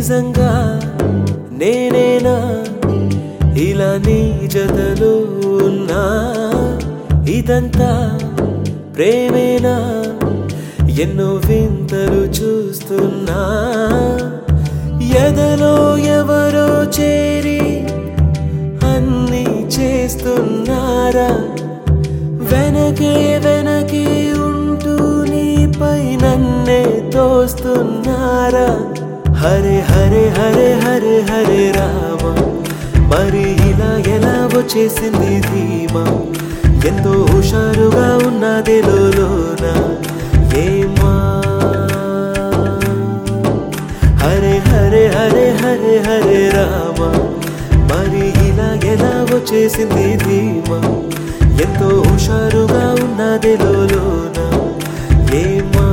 నిజంగా నేనేనా ఇలా నీ జతలో ఉన్నా ఇదంతా ప్రేమేనా ఎన్నో వింతలు చూస్తున్నా ఎదలో ఎవరో చేరి అన్నీ చేస్తున్నారా వెనకే వెనకే ఉంటూ నీపై నన్నే తోస్తున్నారా హరే హరే హరే హరే హరే రామ మరి ఇలా ఎలా వచ్చేసింది ధీమా ఎంతో హుషారుగా ఉన్నది లోన ఏమా హరే హరే హరే హరే హరే రామ మరి ఇలా ఎలా వచ్చేసింది ధీమా ఎంతో హుషారుగా ఉన్నది లోన ఏమా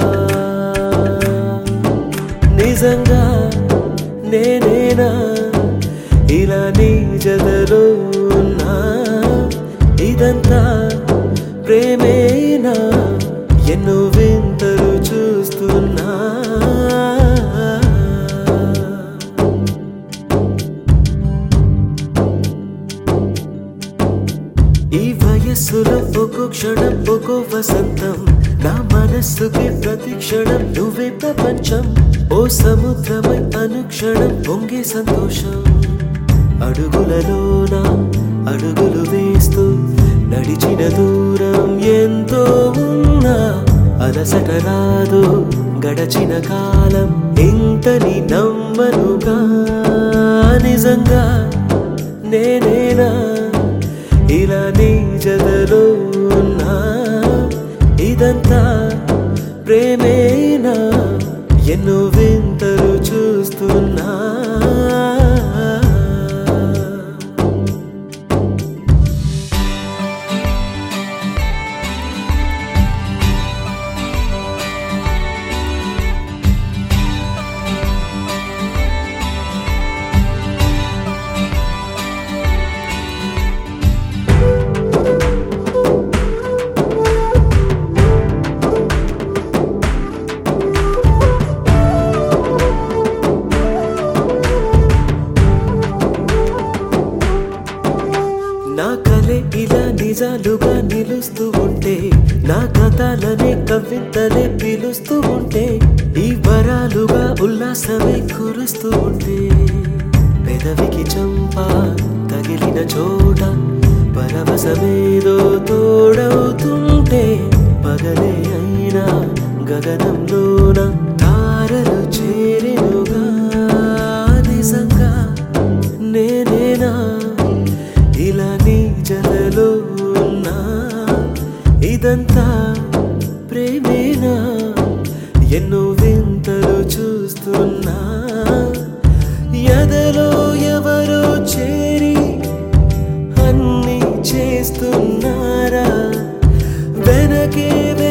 నిజంగా నేనేనా ఇలా నీ జతలో ఉన్నా ఇదంతా ప్రేమేనా ఎన్నో వింతలు చూస్తున్నా ఈ వయస్సులో ఒక్కో క్షణం ఒక్కో వసంతం నా మనస్సుకి ప్రతి క్షణం నువ్వే ప్రపంచం ఓ సముద్రమై అనుక్షణం పొంగే సంతోషం అడుగులలోన అడుగులు వేస్తూ నడిచిన దూరం ఎంతో ఉన్నా అలసట రాదు గడచిన కాలం ఇంతని నమ్మనుగా నిజంగా నేనేనా ఇలా నీ జతలో ఉన్నా ఇదంతా ప్రేమేనా ఎన్నో వింతలు చూస్తున్నా నా కలే ఇలా నిజాలుగా నిలుస్తూ ఉంటే నా కథలనే కవితలే పిలుస్తూ ఉంటే ఈ వరాలుగా ఉల్లాసమే కురుస్తూ ఉంటే పెదవికి చంప తగిలిన చోట పరవశమేదో తోడవుతుంటే పగలే అయినా గగనంలోన తారలు చేరినుగా నిజంగా నేనేనా ఇలా నీ జతలో ఉన్నా ఇదంతా ప్రేమేనా ఎన్నో వింతలు చూస్తున్నా ఎదలో ఎవరో చేరి అన్నీ చేస్తున్నారా వెనకే